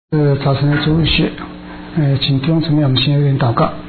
早晨的主日学，请弟兄姊妹我们先有点祷告。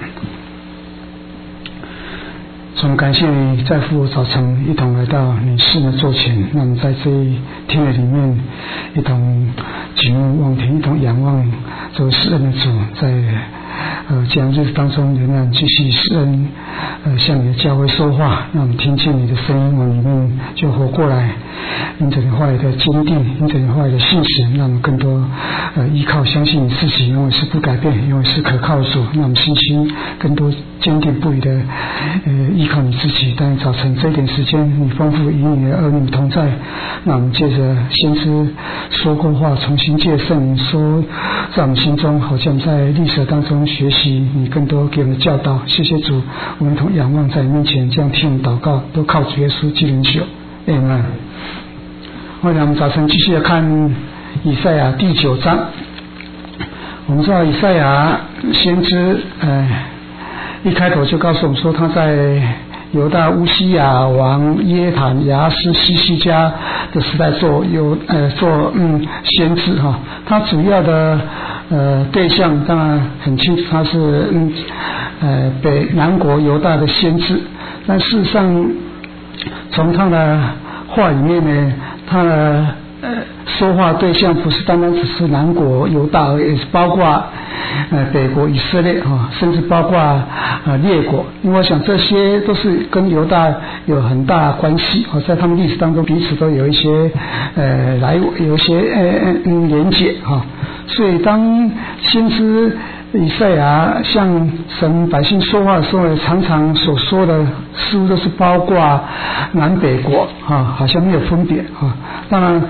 主，我们感谢你再复早晨一同来到你室的座前，那我们在这一天的里面一同举目望天，一同仰望这位施恩的主，在这样日子当中仍然继续施恩向你的教会说话，让我们听见你的声音，我们里面就活过来，因着你话语的坚定，因着你话语的信实，让我们更多依靠相信你自己，因为是不改变，因为是可靠的主，让我们信心更多坚定不移的依靠你自己。但早晨这一点时间，你丰富与你的儿女同在，那我们借着先知说过话，重新借圣灵说在我们心中，好像在历史当中学习你更多给我们的教导。谢谢主，我们同仰望在你面前，这样听我们祷告，都靠主耶稣基督求，Amen。我们早晨继续来看以赛亚第9章。我们知道以赛亚先知一开头就告诉我们说，他在犹大乌西雅王耶坦雅斯西西家的时代做先知哈。他主要的对象当然很清楚，他是南国犹大的先知，但事实上从他的话里面呢，他的说话对象不是单单只是南国犹大而已，也是包括北国以色列甚至包括列国，因为我想这些都是跟犹大有很大关系在他们历史当中彼此都有一些有一些连结所以当先知以赛亚向神百姓说话的时候，常常所说的似乎都是包括南北国好像没有分别当然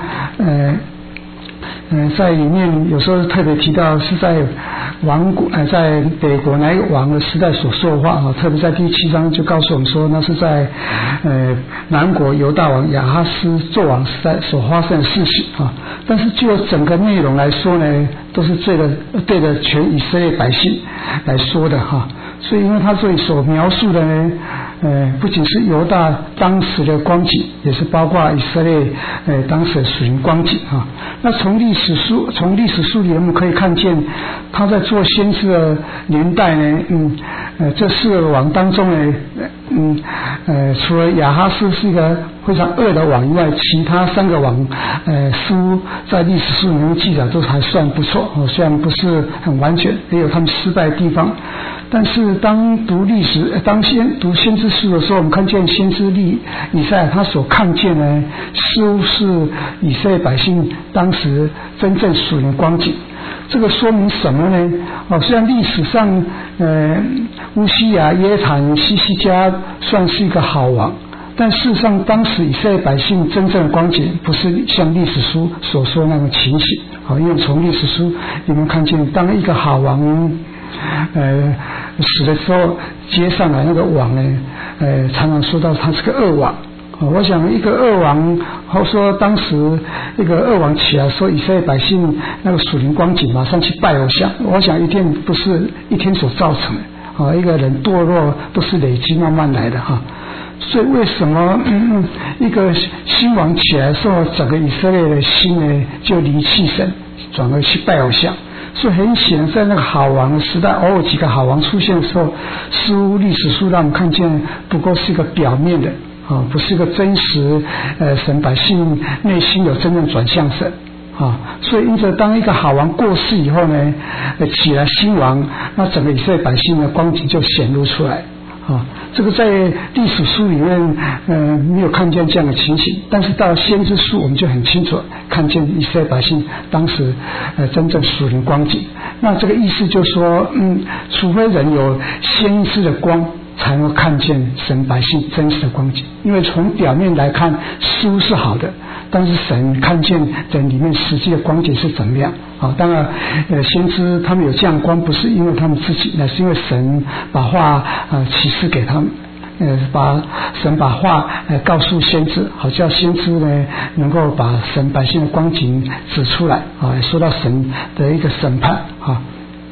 在里面有时候特别提到是在王国在北国哪一个王的时代所说的话特别在第7章就告诉我们说，那是在南国犹大王亚哈斯作王时代所发生的事情但是就整个内容来说呢，都是对着全以色列百姓来说的所以因为他这里所描述的呢不仅是犹大当时的光景，也是包括以色列当时的属灵光景那从历史书里我们可以看见，他在做先知的年代呢这4个王当中呢除了亚哈斯是一个非常恶的王以外，其他3个王似乎在历史书里面记载都还算不错虽然不是很完全，也有他们失败的地方，但是当读先知书的时候，我们看见先知以赛亚他所看见呢，似乎是以色列百姓当时真正属灵光景。这个说明什么呢虽然历史上乌西雅耶坦西西家算是一个好王，但事实上当时以色列百姓真正的光景不是像历史书所说那种情形因为从历史书你们看见，当一个好王死的时候，接上来那个王呢常常说到他是个恶王我想一个恶王，或说当时一个恶王起来说以色列百姓那个属灵光景马上去拜偶像，我想一定不是一天所造成的一个人堕落都是累积慢慢来的所以为什么一个新王起来的时候，整个以色列的心呢就离弃神，转而去拜偶像？所以很显然在那个好王的时代，偶尔几个好王出现的时候，似乎历史书让我们看见不过是一个表面的不是一个真实神百姓内心有真正转向神所以因着当一个好王过世以后呢起来新王，那整个以色列百姓的光景就显露出来这个在历史书里面没有看见这样的情形，但是到先知书我们就很清楚看见以色列百姓当时真正属灵光景。那这个意思就是说除非人有先知的光，才能看见神百姓真实的光景。因为从表面来看似乎是好的，但是神看见人里面实际的光景是怎么样当然先知他们有这样光，不是因为他们自己，乃是因为神把话启示给他们神把话告诉先知，好叫先知呢能够把神百姓的光景指出来说到神的一个审判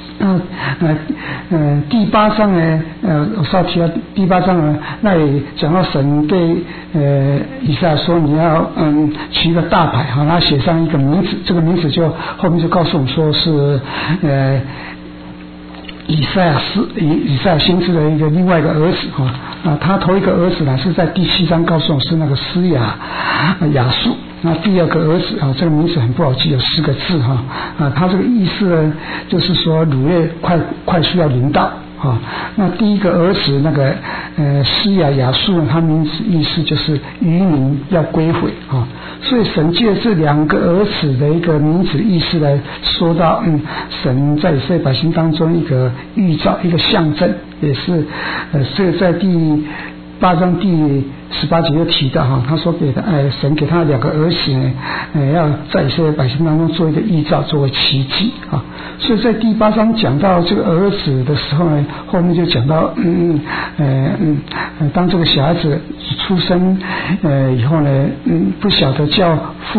那第8章呢，我稍提到第8章呢，那里讲到神对以赛亚说，你要取一个大牌哈，然后写上一个名字，这个名字就后面就告诉我们说是以赛亚先知的一个另外一个儿子他头一个儿子呢是在第7章告诉我是那个施亚述。那第二个儿子这个名字很不好记，有10个字他这个意思呢，就是说乳业快速要临到那第一个儿子那个施亚述他名字意思就是渔民要归回所以神借这2个儿子的一个名字意思来说到神在以色列百姓当中一个预兆，一个象征，也是这个在第8章第18节又提到他说神给他2个儿子呢要在以色列百姓当中做一个预兆，作为奇迹所以在第8章讲到这个儿子的时候呢，后面就讲到当这个小孩子出生以后呢不晓得叫父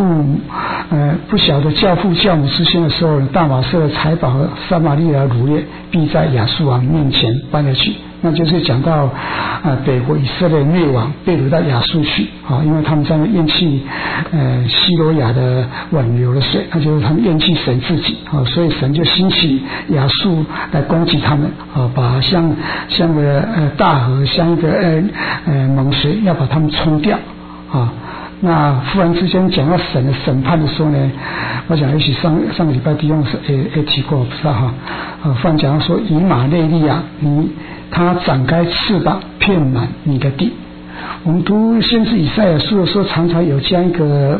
教母之先的时候，大马色的财宝和撒玛利亚乳业必在亚述王面前搬了去，那就是讲到北国以色列灭亡，被掳到亚述去因为他们在那厌弃西罗亚的挽流的水，那就是他们厌弃神自己所以神就兴起亚述来攻击他们把像个大河，像一个猛水要把他们冲掉那忽然之间讲到神的审判的时候呢，我想也许上个礼拜弟兄也提过，不知道忽然讲到说以马内利亚他展开翅膀遍满你的地。我们读先知以赛亚书的时候，常常有这样一个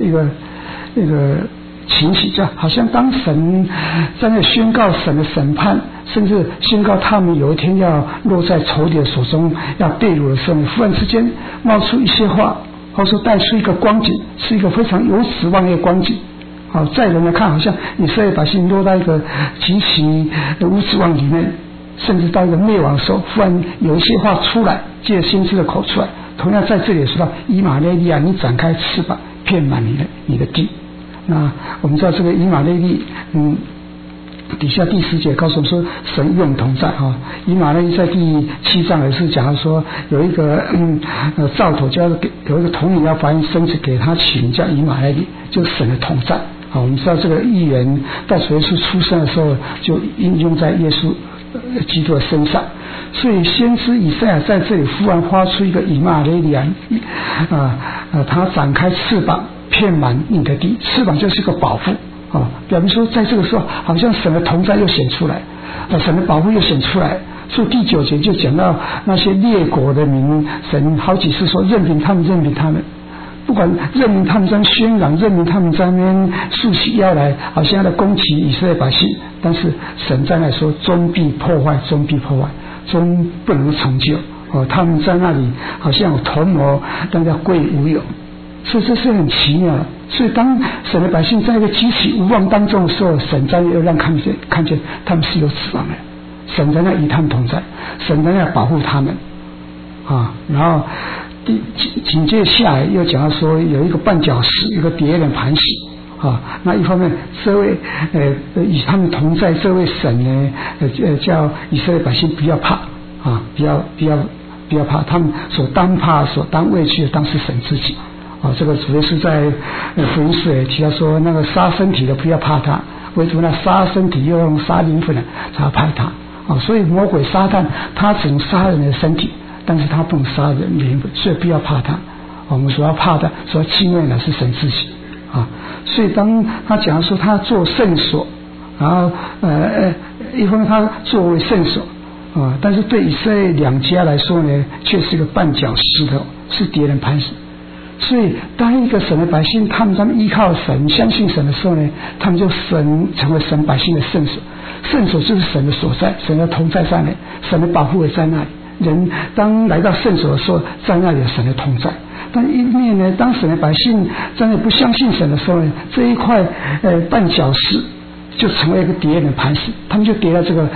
情形，就好像当神在那宣告神的审判，甚至宣告他们有一天要落在仇敌的手中，要被掳的时候，忽然之间冒出一些话，或者说带出一个光景，是一个非常有指望的光景在人来看，好像以色列百姓落在一个极其无指望里面，甚至到一个灭亡的时候，忽然有一些话出来，借着先知的口出来。同样在这里也说到以马内利亚，你展开翅膀遍满你的地。那我们知道这个以马内利底下第10节告诉我们说神与我们同在以马内利在第7章也是讲说有一个兆头，就要有一个童女要怀孕生子，给他起名叫以马内利，就是神的同在我们知道这个预言到主耶稣出生的时候就应用在耶稣基督的身上，所以先知以赛亚在这里忽然发出一个以马内利亚他展开翅膀遍满你的地，翅膀就是一个保护表明说在这个时候好像神的同在又显出来神的保护又显出来。所以第9节就讲到那些列国的民，神好几次说任凭他们，不管任凭他们在宣嚷，任凭他们在那边竖起腰来，好像要攻击以色列百姓，但是神在那说终必破坏，终不能成就他们在那里好像有同谋，但要归无有。所以这是很奇妙的。所以当神的百姓在一个极其无望当中的时候，神在又让看见他们是有指望的，神在那与他们同在，神在那保护他们然后紧接下来又讲到说有一个绊脚石，一个敌人磐石那一方面这位与他们同在这位神呢叫以色列百姓不要怕不要怕，他们所当怕所当畏惧的当是神自己这个主要是在福音书也提到说，那个杀身体的不要怕他，唯独那杀身体又用杀灵魂的才怕他所以魔鬼撒旦他只能杀人的身体，但是他不能杀人灵魂，所以不要怕他我们所要怕的所要敬畏的是神自己所以当他讲说他做圣所，然后一方面他作为圣所但是对以色列2家来说呢，却是一个绊脚石头，是敌人磐石。所以当一个神的百姓他们依靠神相信神的时候呢，他们就成为神百姓的圣所，圣所就是神的所在，神的同在在那里，神的保护也在那里，人当来到圣所的时候，在那里有神的同在。但一面呢，当神的百姓在那里不相信神的时候呢，这一块绊脚石就成为一个敌人的磐石，他们就跌在这个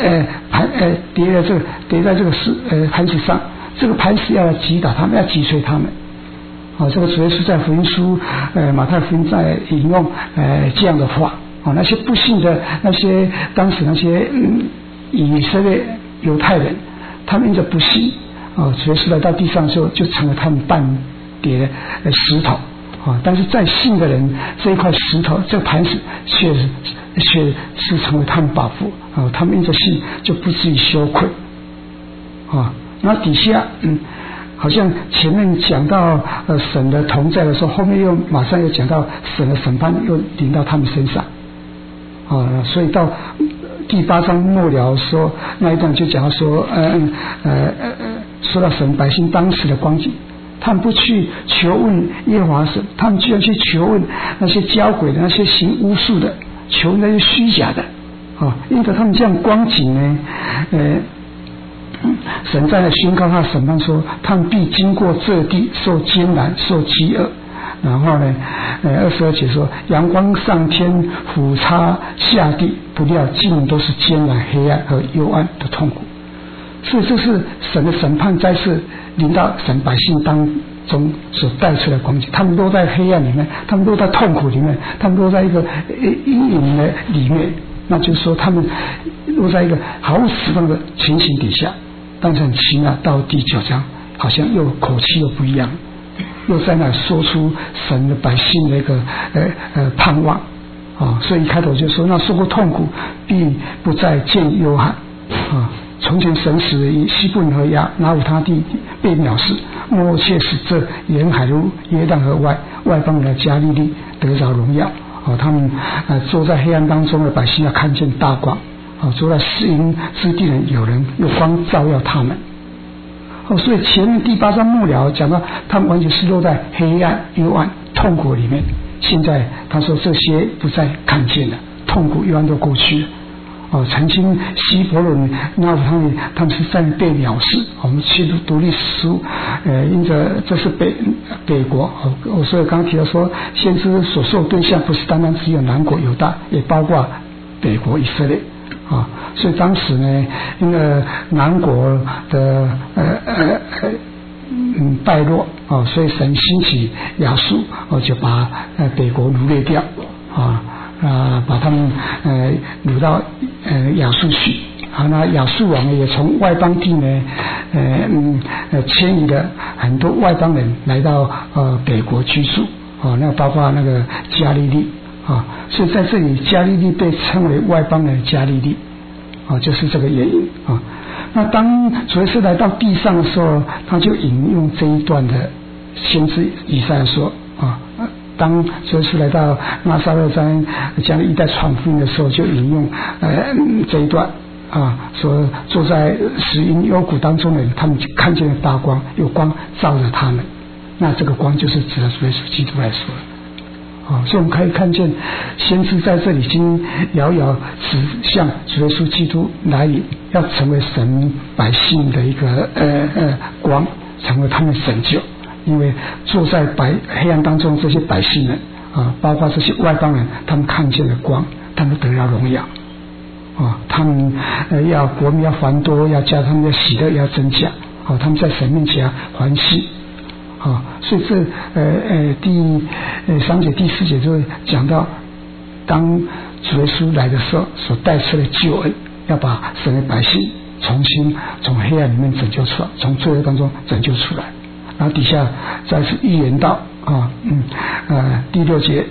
跌在这个磐石上，这个磐石要来击打他们，要击碎他们这个主要是在福音书马太福音在引用这样的话那些不信的那些当时那些以色列犹太人，他们因着不信主耶稣来到地上的时候，就成了他们半叠石头但是在信的人，这一块石头这磐石却是成为他们宝库他们因着信就不至于羞愧那底下好像前面讲到神的同在的时候，后面又马上又讲到神的审判又临到他们身上所以到第8章末了说那一段就讲到说说到神百姓当时的光景，他们不去求问耶和华神，他们居然去求问那些交鬼的，那些行巫术的，求那些虚假的因着他们这样光景呢神在那宣告他审判说，他们必经过这地，受艰难，受饥饿。然后呢22节说，阳光上天，俯插下地，不料尽都是艰难、黑暗和幽暗的痛苦。所以这是神的审判再次临到神百姓当中所带出来的光景，他们都在黑暗里面，他们都在痛苦里面，他们都在一个阴影的里面，那就是说他们都在一个毫无指望的情形底下。但是很奇妙，到第9章好像又口气又不一样，又在那说出神的百姓的一个盼望所以一开头就说，那受过痛苦必不再见忧患从前神使西布尼和拿弗他地被藐视，末后却使这沿海路约旦河外邦人的加利利得着荣耀他们坐在黑暗当中的百姓要看见大光坐在死荫之地人有人有光照耀他们所以前面第8章末了讲到他们完全是落在黑暗幽暗痛苦里面，现在他说这些不再看见了，痛苦幽暗都过去了曾经希伯伦那他们是在被藐视我们去读历史书因着这是北国所以刚刚提到说，先知所受对象不是单单只有南国犹大，也包括北国以色列所以当时呢，因为南国的败落所以神兴起亚述就把北国掳掠掉把他们掳到亚述去那亚述王也从外邦地呢迁移了很多外邦人来到北国居住那包括那个加利利所以在这里加利利被称为外邦人的加利利就是这个原因那当主耶稣来到地上的时候，他就引用这一段的先知以赛亚说当主耶稣来到拿撒勒山将一代传福音的时候，就引用这一段说坐在死荫幽谷当中的人，他们看见了大光，有光照着他们，那这个光就是指的主耶稣基督来说所以我们可以看见先知在这里已经遥遥指向主耶稣基督来临，要成为神百姓的一个光，成为他们的拯救。因为坐在黑暗当中这些百姓们包括这些外邦人，他们看见了光，他们得了荣耀他们要国民要繁多，要加他们的喜乐要增加他们在神面前欢喜所以这第3节第4节就会讲到，当主耶稣来的时候所带出的救恩，要把神的百姓重新从黑暗里面拯救出来，从罪恶当中拯救出来。然后底下再次预言到第6节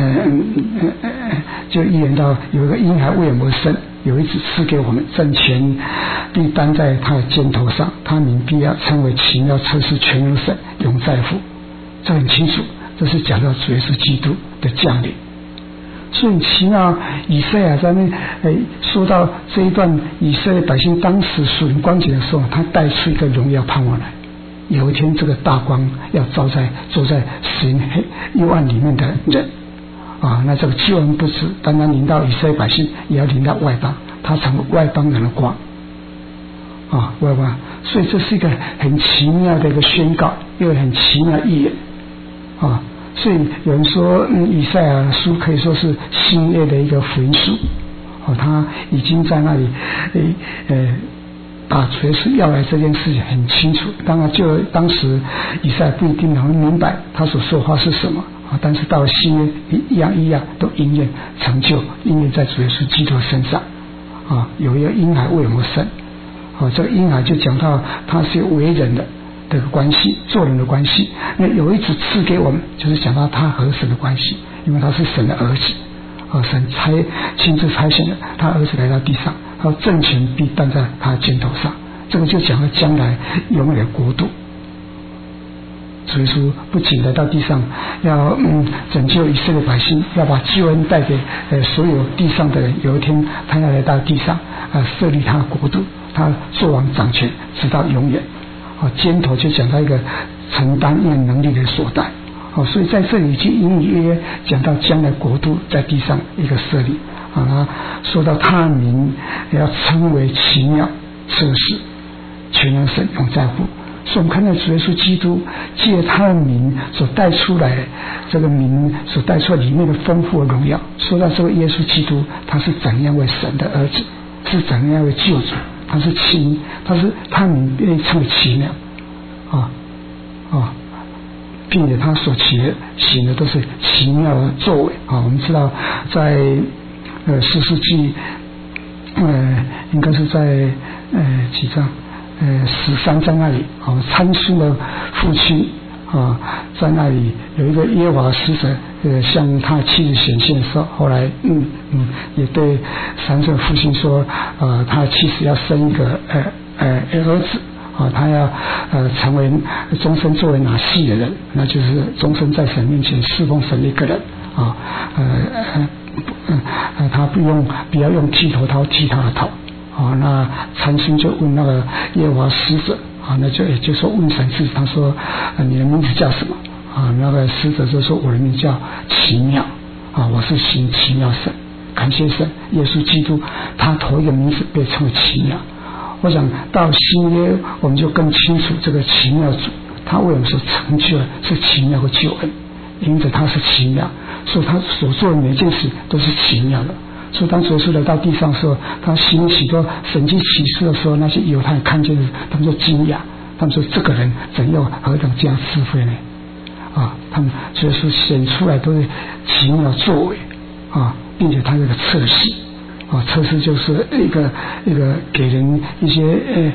就预言到有一个婴孩为我们生，有一子赐给我们，政权必担在他的肩头上，他名必要称为奇妙、测试全能神、永在父。这很清楚，这是讲到主耶稣基督的降临。所以奇妙，以赛亚在那说到这一段以色列百姓当时属灵光景的时候，他带出一个荣耀盼望来。有一天这个大光要照在坐在死荫幽暗里面的人那这个救恩不止单单临到以色列百姓，也要临到外邦，他成为外邦人的光外邦。所以这是一个很奇妙的一个宣告，又很奇妙的预言所以有人说以赛亚书可以说是新约的一个福音书他已经在那里把主耶稣要来这件事情很清楚。当然就当时以赛亚不一定能明白他所说的话是什么但是到了新约一样都应验成就，应验在主耶稣基督身上有一个婴孩为我们生这个婴孩就讲到他是为人的这个关系，做人的关系。那有一子赐给我们，就是讲到他和神的关系，因为他是神的儿子神亲自差遣了他儿子来到地上，政权必担在他肩头上。这个就讲到将来永远的国度。主耶稣不仅来到地上要拯救以色列百姓，要把救恩带给所有地上的人。有一天他要来到地上设立他的国度，他作王掌权直到永远肩头就讲到一个承担一个能力的所在所以在这里就隐隐约约讲到将来国度在地上一个设立说到他的名要称为奇妙、测试、全能神、永在乎。所以我们看到主耶稣基督借他的名所带出来，这个名所带出来里面的丰富的荣耀。说到这个耶稣基督，他是怎样为神的儿子，是怎样为救主，他的名被称为奇妙并且他所行的都是奇妙的作为我们知道在4世纪应该是在几章13章那里参孙的父亲在那里有一个耶和华的使者向他的妻子显现的时候，后来也对参孙的父亲说他的妻子要生一个儿子他要成为终身作为拿细的人，那就是终身在神面前侍奉神的一个人他不要用剃头刀剃他的头那参孙就问那个耶和华使者那就也就是说问神自己，他说你的名字叫什么那个使者就说我的名叫奇妙我是行奇妙神，感谢神。耶稣基督他头一个名字被称为奇妙。我想到新约我们就更清楚这个奇妙主他为我们所成就的是奇妙的救恩，因此他是奇妙，所以他所做的每件事都是奇妙的。所以当主耶稣来到地上的时候，他行许多神迹奇事的时候，那些犹太人看见他们就惊讶，他们说这个人怎又何等这样智慧呢他们主耶稣显出来都是奇妙的作为并且他有个测试测试就是一个给人一些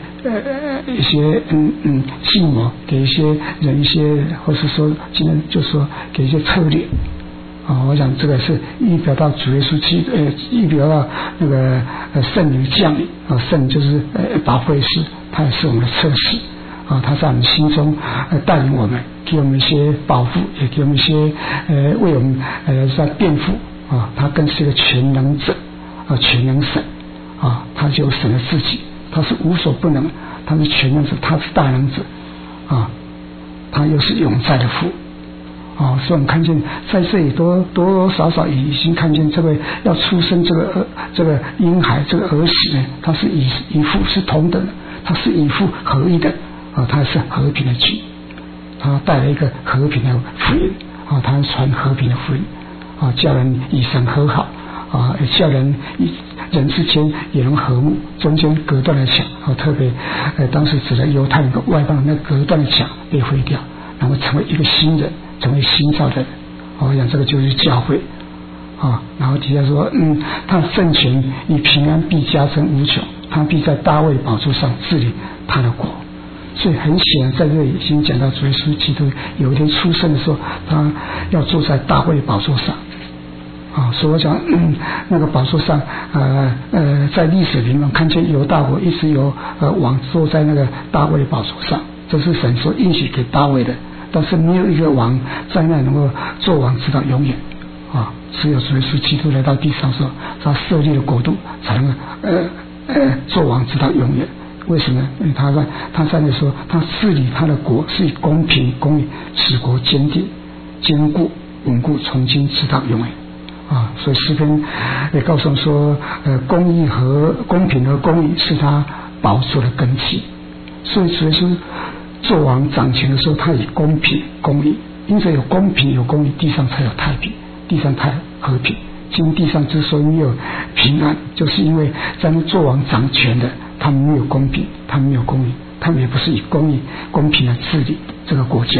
计谋，给一些人一些，或是说今天就说给一些策略我想这个是预表到主耶稣预表到那个圣灵降临圣灵就是保惠师，他也是我们的测试他在我们心中带领我们，给我们一些保护，也给我们一些为我们在辩护他更是一个全能者全能神他就神了自己，他是无所不能，他是全能者，他是大能者他又是永在的父所以我们看见在这里多多少少已经看见这位要出生这个婴孩这个儿子呢，他是以父是同等的，他是以父合一的他是和平的君，他带来一个和平的福音他传和平的福音叫人与神和好叫人之间也能和睦，中间隔断的墙特别当时指的犹太人和外邦人那隔断的墙被毁掉，然后成为一个新人，成为新造的人我想这个就是教会然后底下说他的政权与平安必加增无穷，他必在大卫宝座上治理他的国。所以很显然在这里已经讲到主耶稣基督有一天出生的时候，他要坐在大卫宝座上所以我想那个宝座上在历史里面看见犹大国一直有王坐在那个大卫宝座上，这是神所应许给大卫的，但是没有一个王在那能够做王直到永远只有主耶稣基督来到地上的时候，他设立了国度才能做王直到永远。为什么？因为他在那说他治理他的国是以公平公义使国坚定坚固稳固，从今直到永远所以诗篇也告诉我们说公义和公平和公义是他宝座的根基。所以主耶稣做王掌权的时候，他以公平公义，因此有公平有公义，地上才有太平，地上才有和平。今地上之所以没有平安，就是因为在那做王掌权的他们没有公平，他们没有公义，他们也不是以公义公平来治理这个国家，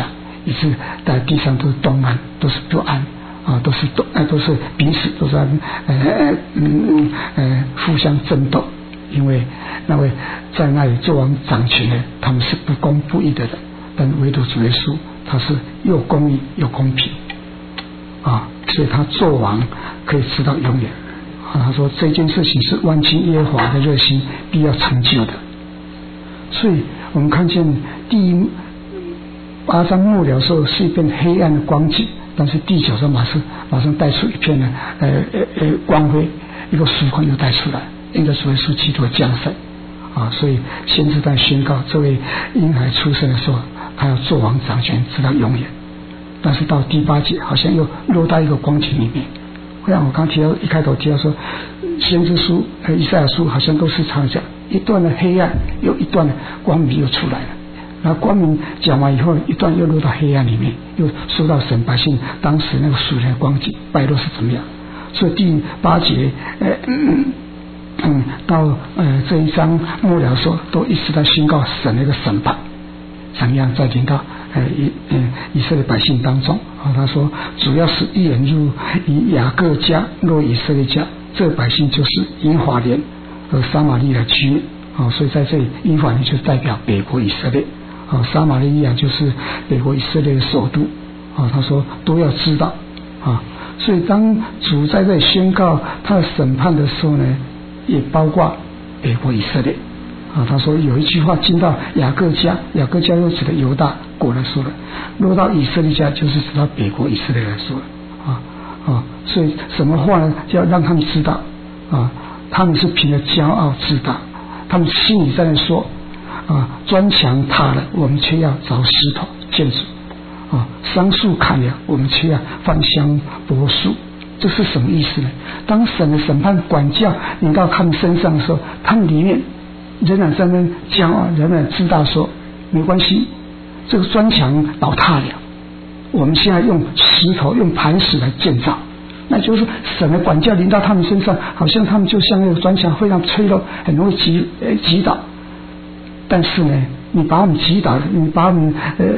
一直在地上都是动乱，都是不安啊，都是彼此都在互相争斗，因为那位在那里做王掌权的，他们是不公不义的人，但唯独主耶稣他是又公义又公平啊，所以他做王可以直到永远啊。他说这件事情是万军耶和华的热心必要成就的。所以我们看见第8章末了的时候是一片黑暗的光景，但是第9章马上带出一片的光辉，一个曙光又带出来，因着主耶稣基督的降生啊，所以先知在宣告这位婴孩出生的时候，他要做王掌权直到永远。但是到第8节好像又落到一个光景里面，像我刚提到一开头提到说，先知书以赛亚书好像都是常讲一段的黑暗，又一段的光明又出来了。然后光明讲完以后，一段又落到黑暗里面，又说到神百姓当时那个属灵的光景败落是怎么样。所以第8节到这一章末了的时候，都一直在宣告神那个审判怎么样再临到以色列百姓当中啊。他说主要是一人入以雅各家落以色列家，这百姓就是以法莲和撒玛利亚居民啊。所以在这里以法莲就代表北国以色列啊，撒玛利亚就是北国以色列的首都啊。他说都要知道啊。所以当主在这里宣告他的审判的时候呢，也包括北国以色列啊。他说有一句话进到雅各家，雅各家又指的犹大国来说了，落到以色列家就是指到北国以色列来说了啊。所以什么话呢？就要让他们知道啊，他们是凭着骄傲自大，他们心里在那说啊，砖墙塌了，我们却要凿石头建筑啊，桑树砍了，我们却要翻香柏树。这是什么意思呢？当神的审判管教临到他们身上的时候，他们里面仍然在那骄傲，仍然知道说没关系，这个砖墙倒塌了，我们现在用石头用磐石来建造。那就是神的管教临到他们身上，好像他们就像那个砖墙非常脆弱，很容易击倒。但是呢，你把我们击倒了，你把我们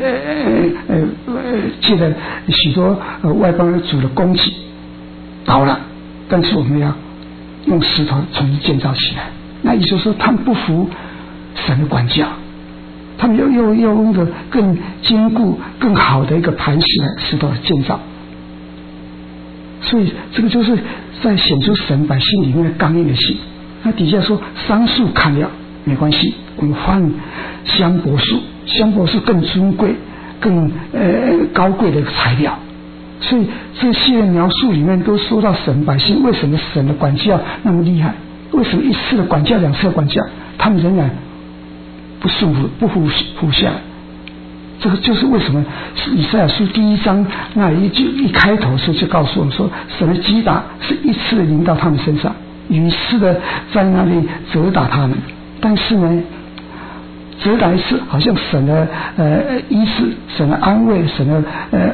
借了许多外邦主的攻击倒了，但是我们要用石头重新建造起来。那也就是说他们不服神的管教，他们又用个更坚固更好的一个磐石来石头来建造。所以这个就是在显出神百姓里面的刚硬的心。那底下说桑树砍了没关系，我们换香柏树，香柏树更尊贵更高贵的一个材料。所以这些描述里面都说到神百姓为什么神的管教那么厉害，为什么一次的管教两次的管教他们仍然不顺服不服下来。这个就是为什么以赛亚书第1章那一开头时就告诉我们说，神的击打是一次的临到他们身上，屡次的在那里责打他们。但是呢，责打一次好像神的医治，神的安慰，神的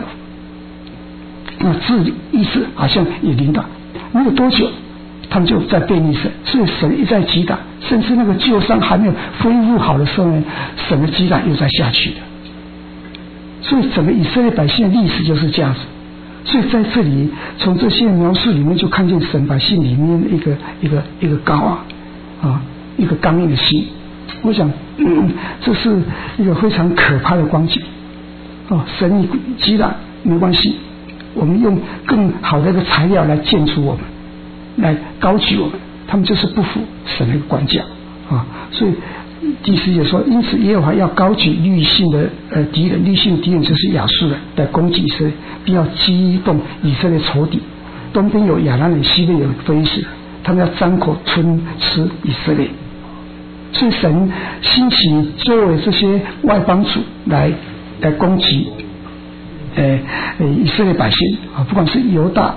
治理医治好像也临到，没有多久他们就在背逆神，所以神一再击打，甚至那个旧伤还没有恢复好的时候呢，神的击打又再下去了。所以整个以色列百姓的历史就是这样子。所以在这里从这些描述里面就看见神百姓里面一个高傲啊，一个刚硬的心。我想这是一个非常可怕的光景啊。神击打没关系，我们用更好的一个材料来建筑我们，来高举我们，他们就是不服神的管教啊。所以第10节说，因此耶和华要高举律性的敌人，律性的敌人就是亚述人来攻击以色列，并要激动以色列仇敌。东边有亚兰人，西边有非利士，他们要张口吞吃以色列。所以神兴起作为这些外邦主来攻击以色列百姓啊，不管是犹大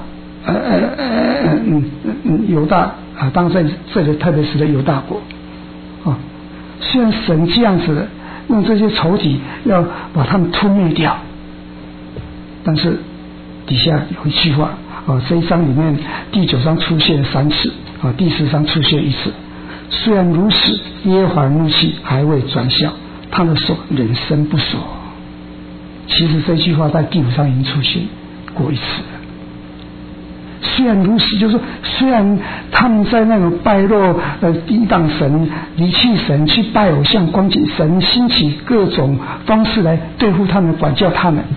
犹大啊，当然在这里特别是在犹大国啊。虽然神这样子用这些仇敌要把他们吞灭掉，但是底下有一句话啊，这一章里面第9章出现3次啊，第10章出现1次。虽然如此，耶和华怒气还未转消，他的手仍伸不缩。 其实这句话在第5章已经出现过一次了。虽然如此，就是说，虽然他们在那种败落、抵挡神、离弃神、去拜偶像、光景神，兴起各种方式来对付他们、管教他们。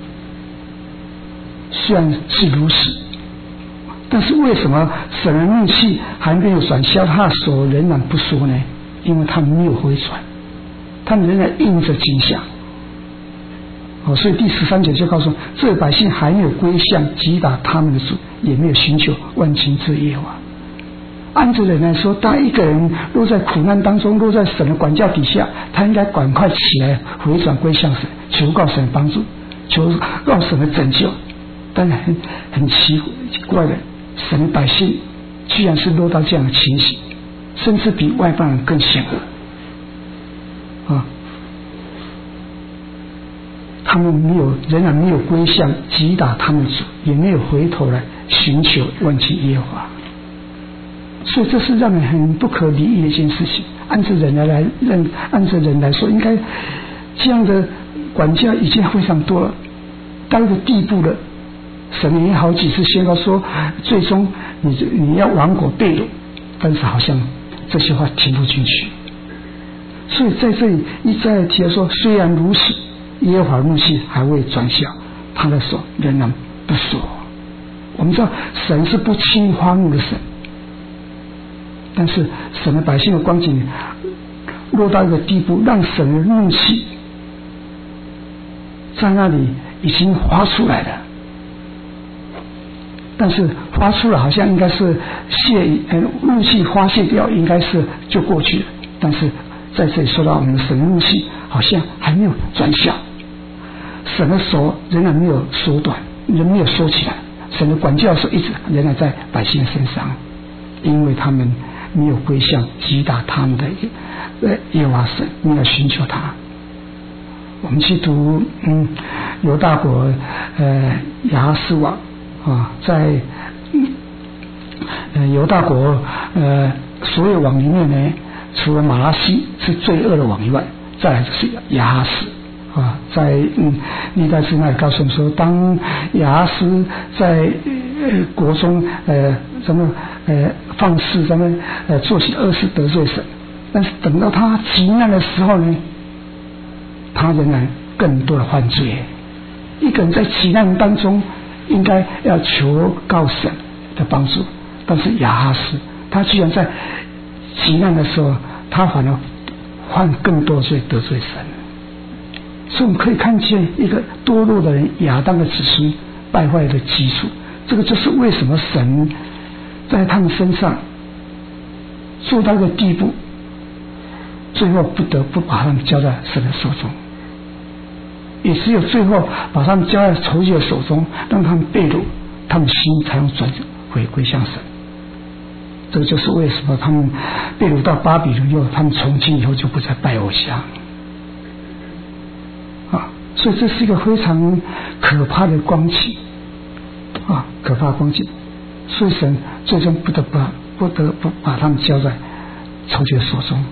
虽然是如此，但是为什么神的怒气还没有转消，他的手仍然不说呢？因为他们没有回转，他们仍然应着景象。所以第13节就告诉这百姓还没有归向击打他们的主，也没有寻求万军之耶和华。按着人来说，当一个人落在苦难当中，落在神的管教底下，他应该赶快起来回转归向神，求告神帮助，求告神的拯救。当然很奇怪的，神的百姓居然是落到这样的情形，甚至比外邦人更险恶啊！他们仍然没有归向击打他们的主，也没有回头来寻求万军耶和华，所以这是让人很不可理喻的一件事情。按着人来说，应该这样的管教已经非常多了，到一个地步了，神也好几次宣告说，最终你要亡国被掳，但是好像这些话听不进去。所以在这里一再提到说，虽然如此，耶和华怒气还未转消，他的手仍然不说。我们知道神是不轻易发怒的神，但是神的百姓的光景落到一个地步，让神的怒气在那里已经发出来了，但是发出了好像应该是怒气发泄掉，应该是就过去了，但是在这里说到我们的神的怒气好像还没有转消，神的手仍然没有缩短，仍没有缩起来，神的管教手一直仍然在百姓身上，因为他们没有归向击打他们的耶和华神，没有寻求他。我们去读犹大国亚哈斯王在犹大国所有王里面呢，除了马拉西是最恶的王以外，再来就是亚哈斯在历代志那里告诉我们说，当亚哈斯在国中放肆做起恶事得罪神，但是等到他极难的时候呢，他仍然更多的犯罪。一个人在极难当中应该要求告神的帮助，但是亚哈斯他居然在极难的时候，他反而犯更多罪得罪神。所以我们可以看见一个堕落的人亚当的子孙败坏的基础，这个就是为什么神在他们身上做到一个地步，最后不得不把他们交在神的手中，也只有最后把他们交在仇敌的手中，让他们被掳，他们心才能转回归向神。这个就是为什么他们被掳到巴比伦以后，他们从今以后就不再拜偶像所以这是一个非常可怕的光景可怕的光景。所以神最终不得不把他们交在仇敌的手中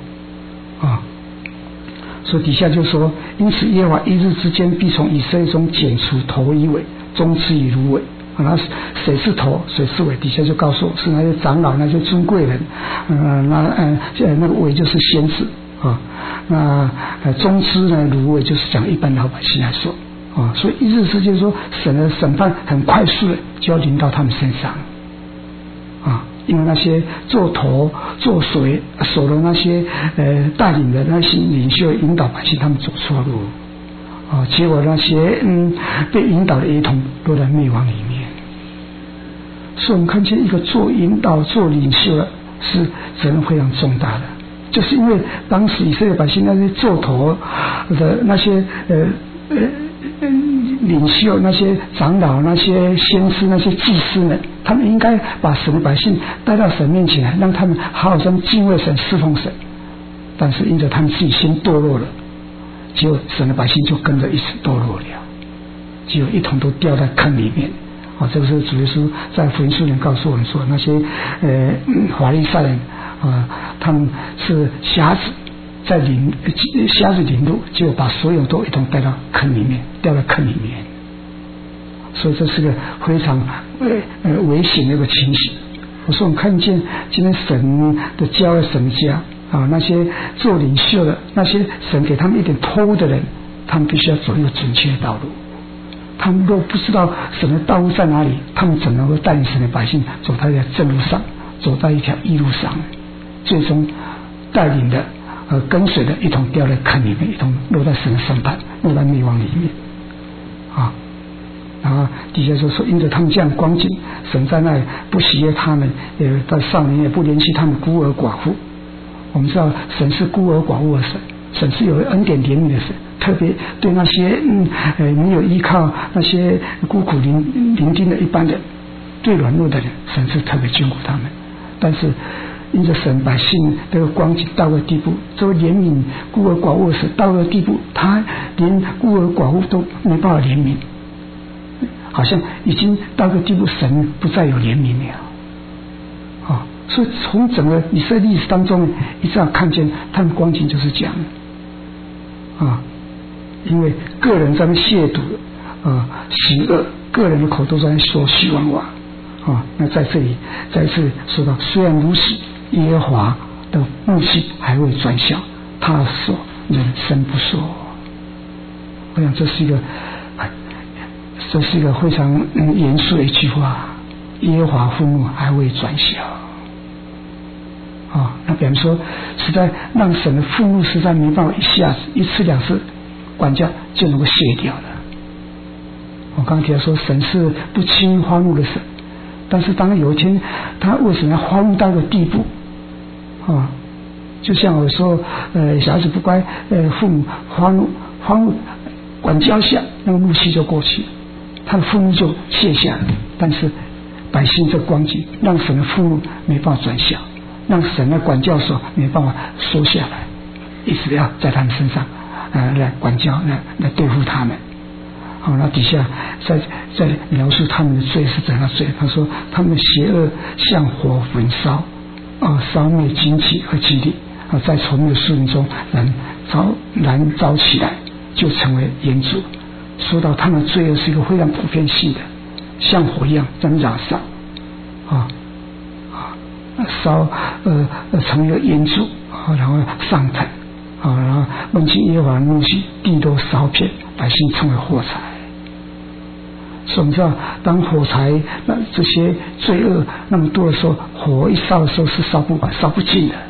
所以底下就说，因此耶和华一日之间必从以色列中剪除头与尾，终之以芦苇。那谁是头谁是尾，底下就告诉我是那些长老那些尊贵人那个尾就是先知那终之呢，芦苇就是讲一般老百姓来说所以一日之间说神的审判很快速的就要临到他们身上因为那些做头做手的那些带领的那些领袖引导百姓他们走错路结果那些被引导的儿童落在灭亡里面。所以我们看见一个做引导做领袖的是责任非常重大的，就是因为当时以色列百姓那些做头的那些领袖那些长老那些先知那些祭司们，他们应该把神的百姓带到神面前来，让他们好好敬畏神侍奉神，但是因着他们自己先堕落了，结果神的百姓就跟着一起堕落了，结果一同都掉在坑里面这个是主耶稣在福音书里告诉我们说，那些法利赛人他们是瞎子在夏日临路，就把所有都一同带到坑里面，掉到坑里面。所以这是个非常危险的一个情形。我说我们看见今天神的教会、神的家啊，那些做领袖的，那些神给他们一点托的人，他们必须要走一个准确的道路。他们若不知道神的道路在哪里，他们怎能够带领神的百姓走在一条正路上，走在一条义路上，最终带领的跟随的一同掉在坑里面，一同落在神的审判，落在灭亡里面啊。然后底下就说，因着他们这样光景，神在那里不喜悦他们，也在少年也不怜惜他们孤儿寡妇。我们知道神是孤儿寡妇的神，神是有恩典怜悯的神，特别对那些没有依靠、那些孤苦伶仃的一般人，最软弱的人，神是特别眷顾他们。但是因着神百姓这个光景到了地步，这个怜悯孤儿寡妇的神到了地步，他连孤儿寡妇都没办法怜悯，好像已经到个地步，神不再有怜悯了啊！所以从整个以色列历史当中，一直要看见他们光景就是这样啊，因为个人在那亵渎喜恶，个人的口都在说虚妄话啊。那在这里再次说到，虽然如此，耶和华的怒气还会转消，他说人生不说。我想这是一个非常严肃的一句话，耶和华愤怒还未转消啊。那比方说，实在让神的愤怒实在没办法一下子一次两次管教就能够卸掉了。我刚刚提到说，神是不轻发怒的神，但是当有一天他为什么要发怒到一个地步啊？就像我说，小孩子不乖，父母发怒管教下，那个怒气就过去了，他的愤怒就卸下了。但是百姓这光景，让神的愤怒没办法转消，让神的管教手没办法收下来，一直要在他们身上来管教，来对付他们。好，那底下在描述他们的罪是怎样的罪？他说他们的邪恶像火焚烧，烧灭荆棘和基地，在稠密的树林中燃烧起来，就成为烟柱。说到他们的罪恶是一个非常普遍性的，像火一样在燃烧烧成一个烟柱然后上腾然后问起耶和华的怒气，地都烧遍，百姓成为火柴。所以我们知道，当火柴这些罪恶那么多的时候，火一烧的时候是烧不完、烧不尽的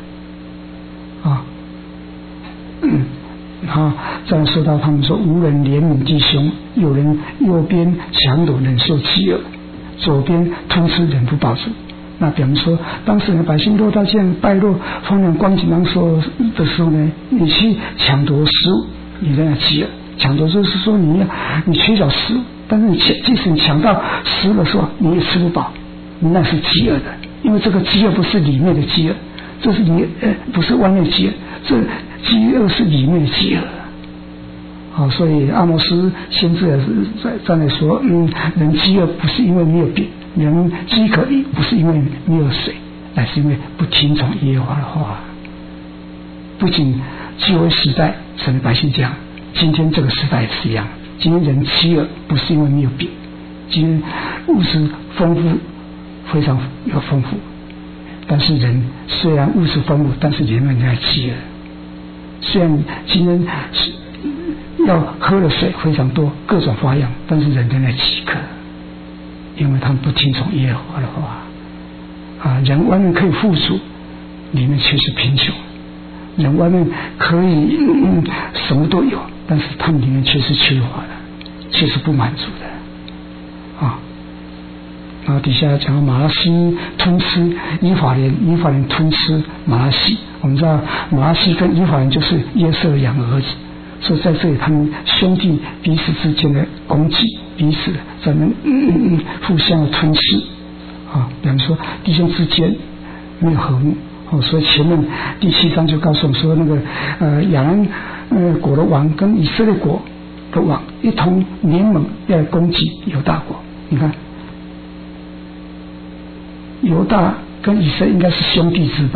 然后再说到他们说，无人怜悯弟兄，有人右边强夺忍受饥饿，左边吞吃忍不饱足。那比方说，当时的百姓落到这样败落荒凉光景当中的时候呢，你去抢夺食物，你在那饥饿。抢夺就是说你缺少食物，但是即使你抢到食物的时候，你也吃不饱，你那是饥饿的。因为这个饥饿不是里面的饥饿，这是不是外面的饥饿，这饥饿是里面的饥饿。所以阿摩斯先知也是在那说，人饥饿不是因为没有饼，人饥渴不是因为没有水，乃是因为不听从耶和华的话。不仅旧约时代神的百姓这样，今天这个时代也是一样。今天人饥饿不是因为没有饼，今天物质丰富，非常丰富，但是人虽然物质丰富，但是人们在饥饿。虽然今天要喝的水非常多，各种花样，但是人仍在饥渴，因为他们不听从耶和华的话人外面可以富足，里面却是贫穷；人外面可以什么都有，但是他们里面却是缺乏的，却是不满足的然后底下讲到马拉西吞吃以法莲吞吃马拉西。我们知道马拉西跟以法莲就是约瑟两个儿子，所以在这里他们兄弟彼此之间的攻击，彼此在那互相的吞噬比方说弟兄之间没有和睦所以前面第7章就告诉我们说，那个亚兰国的王跟以色列国的王一同联盟要来攻击犹大国。你看犹大跟以色列应该是兄弟之邦，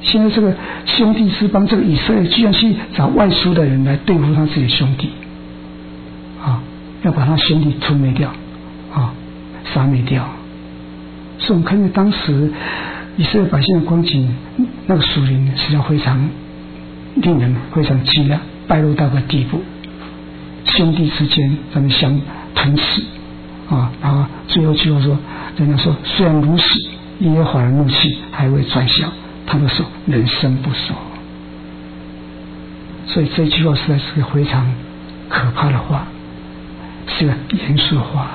现在这个兄弟之邦，这个以色列居然去找外族的人来对付他自己的兄弟，要把他兄弟吞灭掉，杀灭掉。所以我们看见当时以色列百姓的光景，那个属灵实际上非常令人非常惊讶，败落到个地步，兄弟之间他们相吞噬然后最后句话说，人家说虽然如此，耶和华的怒气还未转消，他的手人生不守。所以这句话实在是个非常可怕的话，是个严肃的话。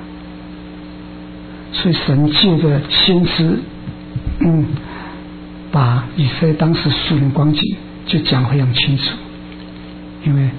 所以神借着先知把以色列当时属灵光景就讲非常清楚，因为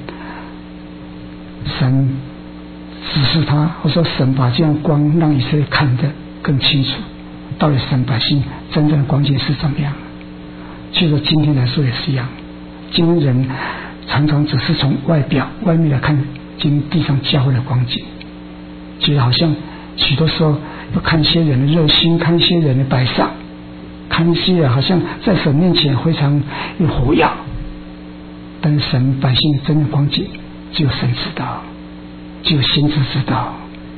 神指示他，或者说神把这样光让以色列看得更清楚，到底神百姓真正的光景是怎么样。就说今天来说也是一样，今天人常常只是从外面来看今天地上教会的光景，觉得好像许多时候要看一些人的热心，看一些人的摆上，看一些好像在神面前非常有活跃，但是神百姓真正光景只有神知道，只有先知知道，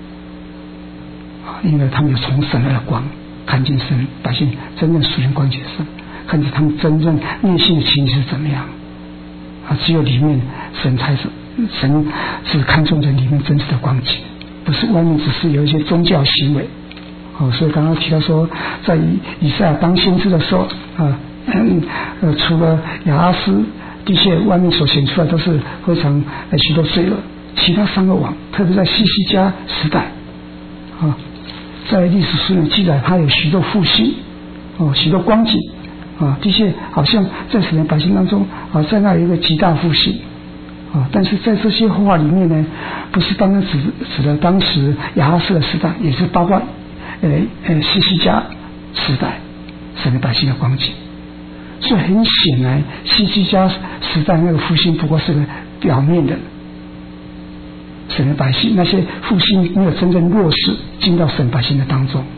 因为他们有从神来的光，看见神百姓真正属灵光景的神，看见他们真正内心的情绪是怎么样只有里面神只看重人里面真实的光景，不是外面只是有一些宗教行为所以刚刚提到说，在以赛亚当先知的时候除了亚哈斯的确外面所显出来都是非常许多罪恶，其他3个王，特别在西西家时代在历史书里记载他有许多复兴许多光景的确好像在神的百姓当中在那有一个极大复兴但是在这些话里面呢，不是单单指的当时亚哈斯的时代，也是包括西西家时代神的百姓的光景。所以很显然西西家时代那个复兴不过是个表面的，神的百姓那些复兴没有真正落实进到神百姓的当中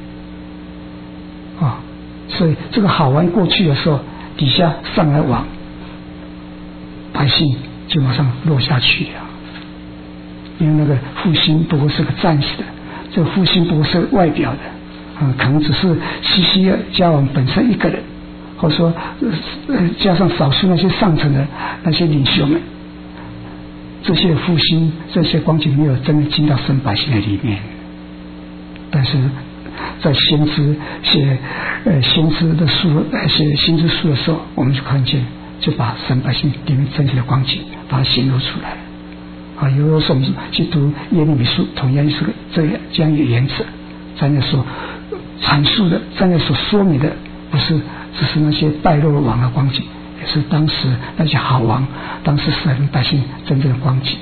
所以这个好玩过去的时候，底下上来往百姓就马上落下去了，因为那个复兴不过是个暂时的，这个复兴不过是外表的可能只是西西家王本身一个人，或者说加上少数那些上层的那些领袖们，这些复兴这些光景没有真的进到神百姓的里面。但是在先知写先知的书写先知书的时候，我们就看见，就把神百姓里面真实的光景把它显露出来有时候我们去读耶利米书，同样是这样一个原则，在那所阐述的，在那所说明的，不是只是那些败落王的光景，也是当时那些好王，当时神百姓真正的光景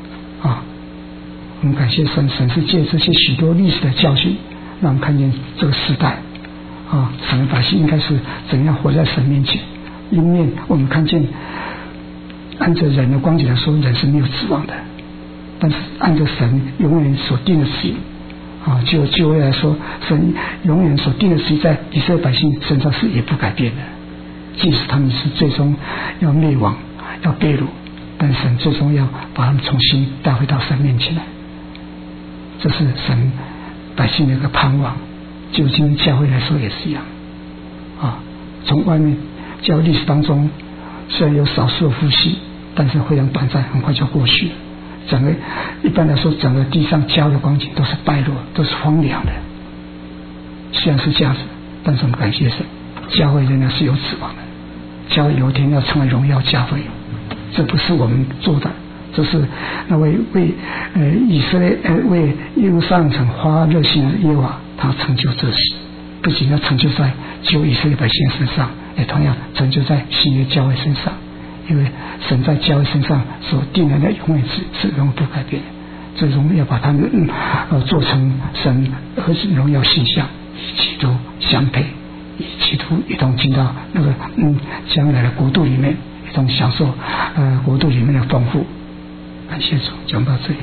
我们感谢神，神是借这些许多历史的教训，让我们看见这个时代神的百姓应该是怎样活在神面前。一面我们看见按着人的光景来说，人是没有指望的，但是按着神永远所定的旨意就未来说，神永远所定的旨意在以色列百姓身上是也不改变的，即使他们是最终要灭亡要被掳，但神最终要把他们重新带回到神面前来，这是神百姓的一个盼望。就今天教会来说也是一样从外面教会历史当中虽然有少数的复兴，但是非常短暂，很快就过去了。整个一般来说，整个地上教会的光景都是败落，都是荒凉的。虽然是这样子，但是我们感谢神，教会仍然是有指望的。教会有一天要成为荣耀教会，这不是我们做的，这是那为以色列为耶路撒冷城花热心的耶和华，他成就这事，不仅要成就在救以色列百姓身上，也同样成就在新约教会身上。因为神在教会身上所定的永远是永不改变的，最终要把他们做成神儿子荣耀形象，与基督相配，与基督一同进到那个将来的国度里面，一同享受国度里面的丰富。感谢主，讲到这里。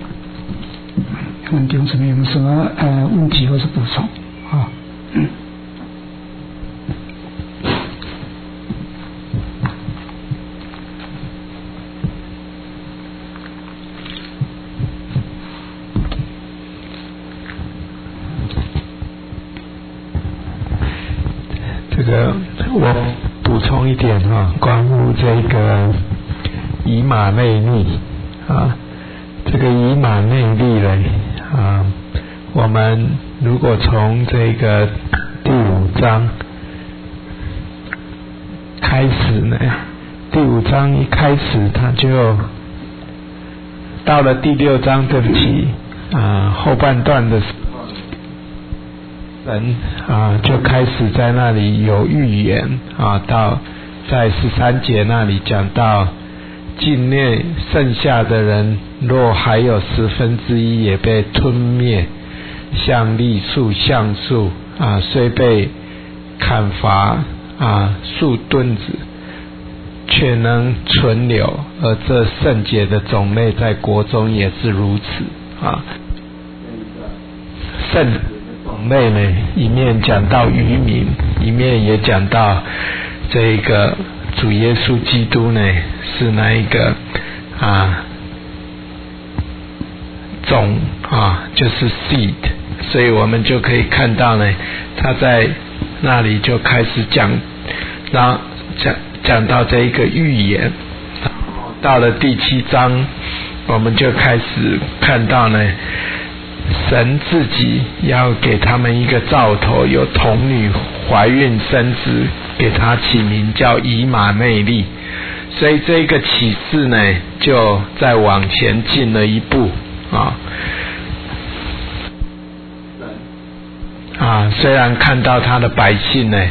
问弟兄姊妹有没有什么问题或是补充我补充一点关乎这个以马内利这个以马内利呢我们如果从这个第5章开始呢，第5章一开始他就到了第6章，对不起后半段的时候，神就开始在那里有预言到在13节那里讲到境内剩下的人若还有1/10也被吞灭，像栗树橡树虽被砍伐树墩子，却能存留，而这圣洁的种类在国中也是如此圣洁的种类呢，一面讲到渔民，一面也讲到这个主耶稣基督呢是那一个种就是 seed， 所以我们就可以看到呢，他在那里就开始讲到这一个预言，到了第7章，我们就开始看到呢，神自己要给他们一个兆头，有童女怀孕生子，给他起名叫以马内利，所以这个启示呢就再往前进了一步虽然看到他的百姓呢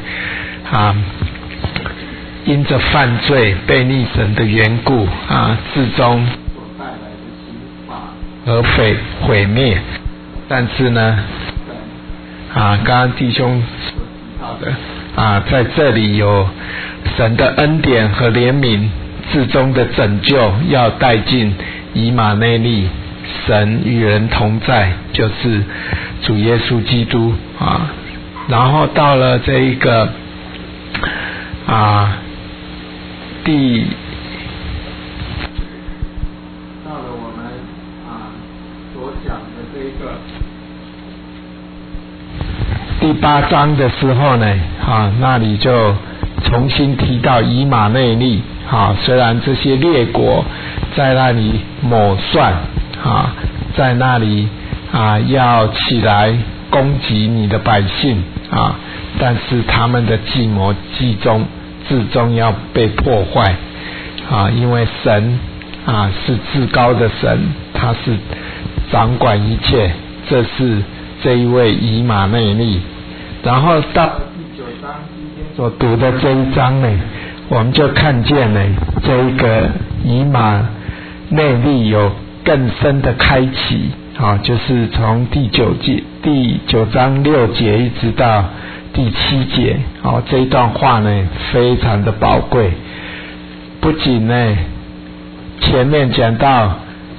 因着犯罪背逆神的缘故至终所带来的刑罚而毁灭，但是呢刚刚弟兄所提到的在这里有神的恩典和怜悯，至终的拯救要带进以马内利，神与人同在，就是主耶稣基督然后到了这一个到了我们所讲的这个第8章的时候呢那里就重新提到以马内利虽然这些列国在那里谋算在那里要起来攻击你的百姓但是他们的计谋至终要被破坏因为神是至高的神，他是掌管一切，这是这一位以马内利。然后到第9章今天所读的这一章呢，我们就看见呢这一个以马内利有更深的开启就是从第9章6节一直到第7节这一段话呢非常的宝贵。不仅呢前面讲到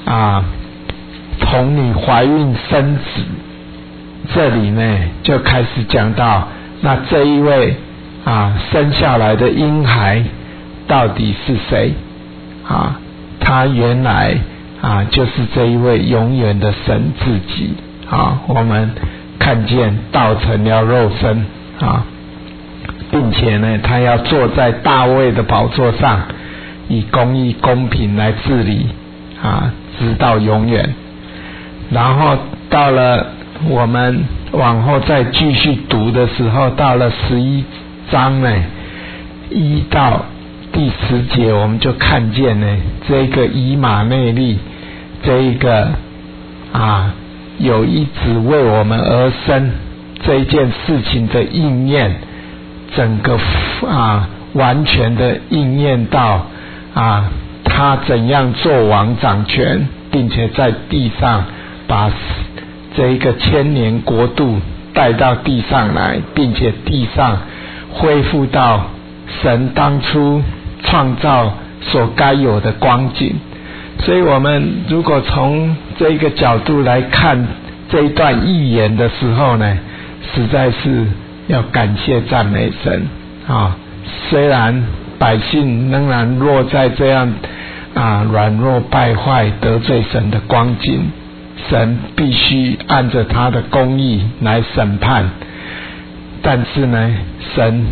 童女怀孕生子，这里呢就开始讲到那这一位生下来的婴孩到底是谁他原来就是这一位永远的神自己我们看见道成了肉身并且呢他要坐在大卫的宝座上，以公义公平来治理直到永远。然后到了我们往后再继续读的时候，到了11章呢1到第10节，我们就看见呢这个以马内利，这一个有一子为我们而生这一件事情的应验，整个完全的应验到他怎样做王掌权，并且在地上把这一个1000年国度带到地上来，并且地上恢复到神当初创造所该有的光景。所以我们如果从这一个角度来看这一段预言的时候呢，实在是要感谢赞美神虽然百姓仍然落在这样软弱败坏得罪神的光景，神必须按着他的公义来审判，但是呢神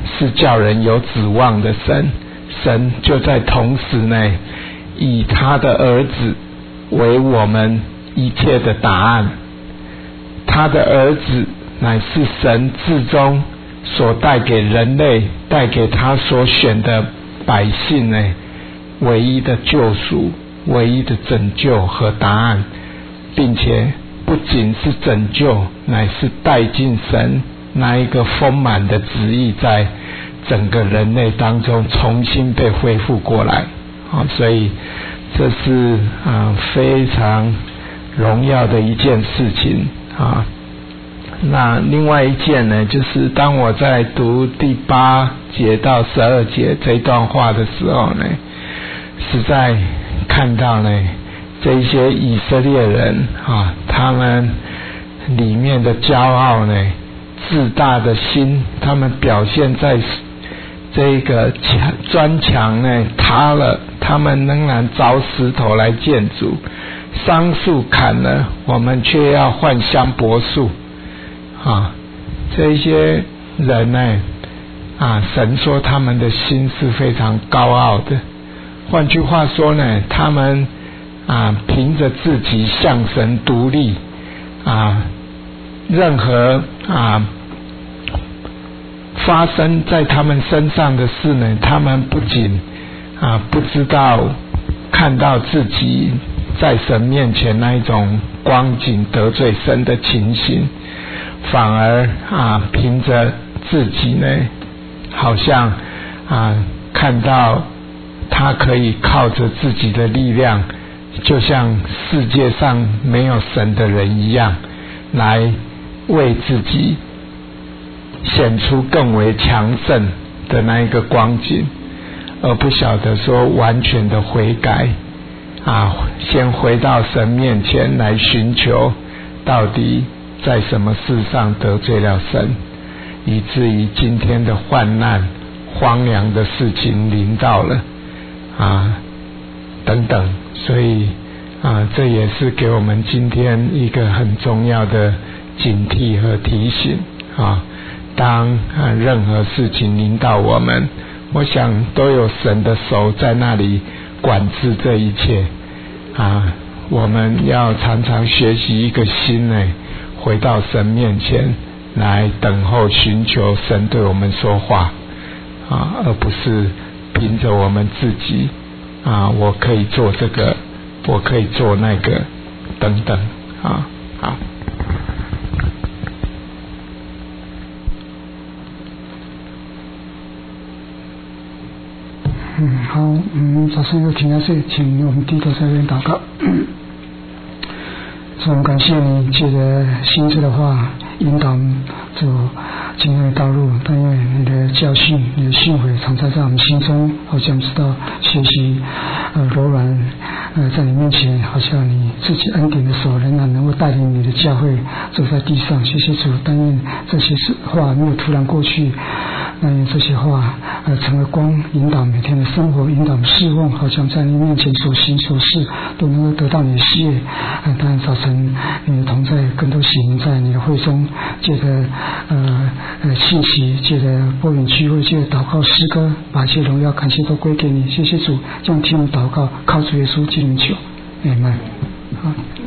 是叫人有指望的神，神就在同时呢，以他的儿子为我们一切的答案。他的儿子乃是神至终所带给人类，带给他所选的百姓呢，唯一的救赎，唯一的拯救和答案，并且不仅是拯救，乃是带进神那一个丰满的旨意，在整个人类当中重新被恢复过来。所以这是非常荣耀的一件事情啊。那另外一件呢，就是当我在读第8节到12节这一段话的时候呢，实在看到呢，这一些以色列人他们里面的骄傲呢，自大的心，他们表现在这个砖墙呢塌了，他们仍然凿石头来建筑，桑树砍了，我们却要换香柏树这些人呢神说他们的心是非常高傲的。换句话说呢，他们凭着自己向神独立任何发生在他们身上的事呢，他们不仅不知道看到自己在神面前那一种光景得罪神的情形，反而凭着自己呢，好像看到他可以靠着自己的力量，就像世界上没有神的人一样，来为自己显出更为强盛的那一个光景，而不晓得说完全的悔改先回到神面前来寻求到底在什么事上得罪了神，以至于今天的患难荒凉的事情临到了等等。所以这也是给我们今天一个很重要的警惕和提醒当任何事情临到我们，我想都有神的手在那里管制这一切我们要常常学习一个心呢，回到神面前来等候寻求神对我们说话而不是凭着我们自己我可以做这个，我可以做那个等等好。 好，早上又停下去，请我们低头在这边祷告。主，我们感谢你借着先知的话引导走今天的道路，但愿你的教训、你的训诲常在我们心中，好像知道学习柔软在你面前，好像你自己恩典的手仍然能够带领你的教会走在地上。谢谢主，但愿这些话没有突然过去，但愿这些话成为光，引导每天的生活，引导侍奉，好像在你面前所行所事都能够得到你的喜悦。当然早晨你的同在更多显明在你的会中，借着信息，借着播引聚会，借着祷告诗歌，把一切荣耀感谢都归给你。谢谢主，这样听我祷告，靠主耶稣基督求，阿们。好。